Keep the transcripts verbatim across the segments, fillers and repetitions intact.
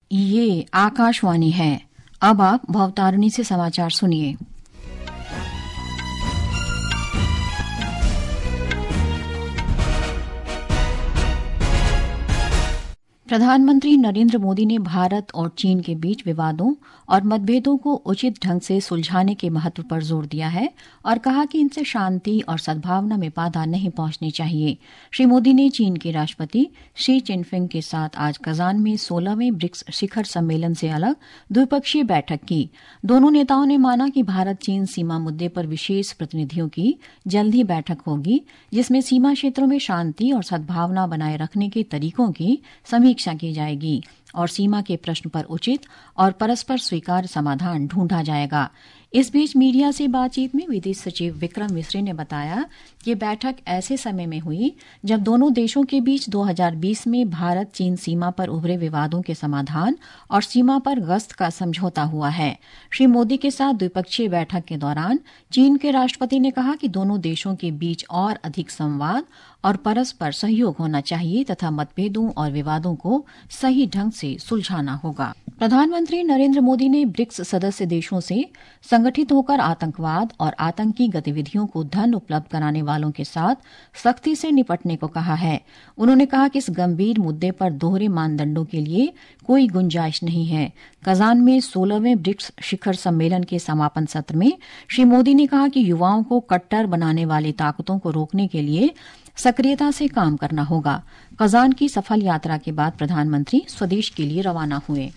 ये आकाशवाणी है। अब आप भवतारिणी से समाचार सुनिए। प्रधानमंत्री नरेंद्र मोदी ने भारत और चीन के बीच विवादों और मतभेदों को उचित ढंग से सुलझाने के महत्व पर जोर दिया है और कहा कि इनसे शांति और सद्भावना में बाधा नहीं पहुंचनी चाहिए। श्री मोदी ने चीन के राष्ट्रपति शी जिनपिंग के साथ आज कजान में सोलहवें ब्रिक्स शिखर सम्मेलन से अलग द्विपक्षीय बैठक की। दोनों नेताओं ने माना कि भारत चीन सीमा मुद्दे पर विशेष प्रतिनिधियों की जल्द ही बैठक होगी, जिसमें सीमा क्षेत्रों में शांति और सद्भावना बनाए रखने के तरीकों की समीक्षा की जाएगी और सीमा के प्रश्न पर उचित और परस्पर स्वीकार्य समाधान ढूंढा जाएगा। इस बीच मीडिया से बातचीत में विदेश सचिव विक्रम मिस्री ने बताया कि बैठक ऐसे समय में हुई जब दोनों देशों के बीच दो हज़ार बीस में भारत चीन सीमा पर उभरे विवादों के समाधान और सीमा पर गश्त का समझौता हुआ है। श्री मोदी के साथ द्विपक्षीय बैठक के दौरान चीन के राष्ट्रपति ने कहा कि दोनों देशों के बीच और अधिक संवाद और परस्पर सहयोग होना चाहिए तथा मतभेदों और विवादों को सही ढंग से सुलझाना होगा। प्रधानमंत्री नरेंद्र मोदी ने ब्रिक्स सदस्य देशों से संगठित होकर आतंकवाद और आतंकी गतिविधियों को धन उपलब्ध कराने वालों के साथ सख्ती से निपटने को कहा है। उन्होंने कहा कि इस गंभीर मुद्दे पर दोहरे मानदंडों के लिए कोई गुंजाइश नहीं है। कजान में सोलहवें ब्रिक्स शिखर सम्मेलन के समापन सत्र में श्री मोदी ने कहा कि युवाओं को कट्टर बनाने वाली ताकतों को रोकने के लिए सक्रियता से काम करना होगा। कजान की सफल यात्रा के बाद प्रधानमंत्री स्वदेश के लिए रवाना हुए।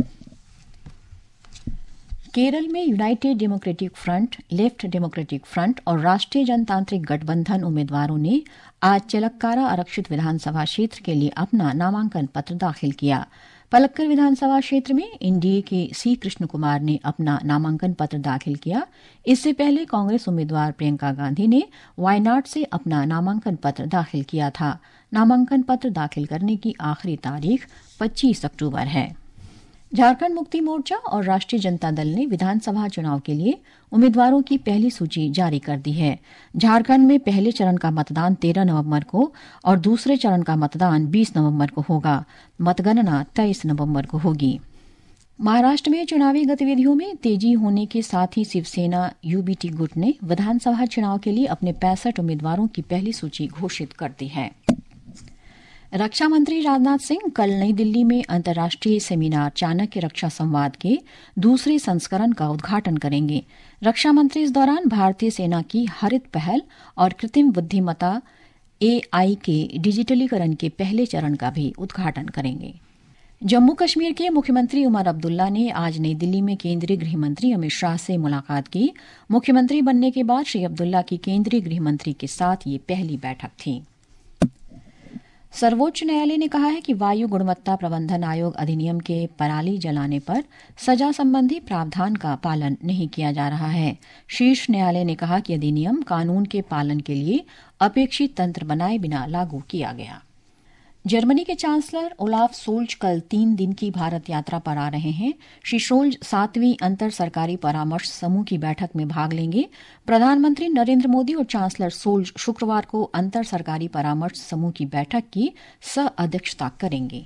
केरल में United Democratic Front, Left Democratic Front और राष्ट्रीय जनतांत्रिक गठबंधन उम्मीदवारों ने आज चिलक्कारा आरक्षित विधानसभा क्षेत्र के लिए अपना नामांकन पत्र दाखिल किया। पलक्कड़ विधानसभा क्षेत्र में एनडीए के सी कृष्ण कुमार ने अपना नामांकन पत्र दाखिल किया। इससे पहले कांग्रेस उम्मीदवार प्रियंका गांधी ने वायनाड से अपना नामांकन पत्र दाखिल किया था। नामांकन पत्र दाखिल करने की आखिरी तारीख पच्चीस अक्टूबर है। झारखंड मुक्ति मोर्चा और राष्ट्रीय जनता दल ने विधानसभा चुनाव के लिए उम्मीदवारों की पहली सूची जारी कर दी है। झारखंड में पहले चरण का मतदान तेरह नवंबर को और दूसरे चरण का मतदान बीस नवंबर को होगा। मतगणना तेईस नवंबर को होगी। महाराष्ट्र में चुनावी गतिविधियों में तेजी होने के साथ ही शिवसेना यूबीटी गुट ने विधानसभा चुनाव के लिए अपने पैंसठ उम्मीदवारों की पहली सूची घोषित कर दी है। रक्षा मंत्री राजनाथ सिंह कल नई दिल्ली में अंतर्राष्ट्रीय सेमिनार चाणक्य रक्षा संवाद के दूसरे संस्करण का उद्घाटन करेंगे। रक्षा मंत्री इस दौरान भारतीय सेना की हरित पहल और कृत्रिम बुद्धिमत्ता एआई के डिजिटलीकरण के पहले चरण का भी उद्घाटन करेंगे। जम्मू कश्मीर के मुख्यमंत्री उमर अब्दुल्ला ने आज नई दिल्ली में केंद्रीय गृह मंत्री अमित शाह से मुलाकात की। मुख्यमंत्री बनने के बाद श्री अब्दुल्ला की केंद्रीय गृह मंत्री के साथ ये पहली बैठक थी। सर्वोच्च न्यायालय ने कहा है कि वायु गुणवत्ता प्रबंधन आयोग अधिनियम के पराली जलाने पर सजा संबंधी प्रावधान का पालन नहीं किया जा रहा है। शीर्ष न्यायालय ने कहा कि अधिनियम कानून के पालन के लिए अपेक्षित तंत्र बनाए बिना लागू किया गया। जर्मनी के चांसलर ओलाफ सोल्ज कल तीन दिन की भारत यात्रा पर आ रहे हैं। श्री सोल्ज सातवीं अंतर सरकारी परामर्श समूह की बैठक में भाग लेंगे। प्रधानमंत्री नरेंद्र मोदी और चांसलर सोल्ज शुक्रवार को अंतर सरकारी परामर्श समूह की बैठक की सह अध्यक्षता करेंगे।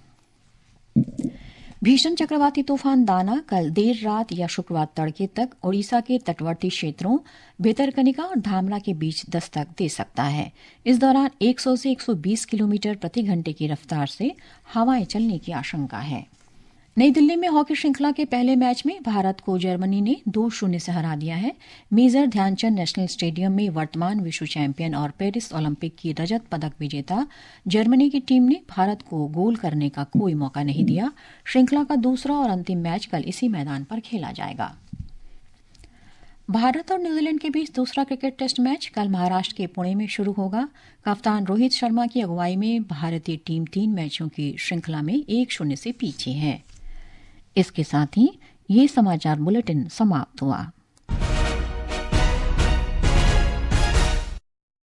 भीषण चक्रवाती तूफान दाना कल देर रात या शुक्रवार तड़के तक ओडिशा के तटवर्ती क्षेत्रों भितरकनिका और धामरा के बीच दस्तक दे सकता है। इस दौरान सौ से एक सौ बीस किलोमीटर प्रति घंटे की रफ्तार से हवाएं चलने की आशंका है। नई दिल्ली में हॉकी श्रृंखला के पहले मैच में भारत को जर्मनी ने दो शून्य से हरा दिया है। मेजर ध्यानचंद नेशनल स्टेडियम में वर्तमान विश्व चैंपियन और पेरिस ओलंपिक की रजत पदक विजेता जर्मनी की टीम ने भारत को गोल करने का कोई मौका नहीं दिया। श्रृंखला का दूसरा और अंतिम मैच कल इसी मैदान पर खेला जाएगा। भारत और न्यूजीलैंड के बीच दूसरा क्रिकेट टेस्ट मैच कल महाराष्ट्र के पुणे में शुरू होगा। कप्तान रोहित शर्मा की अगुवाई में भारतीय टीम तीन मैचों की श्रृंखला में एक शून्य से पीछे है। इसके साथ ही ये समाचार बुलेटिन समाप्त हुआ।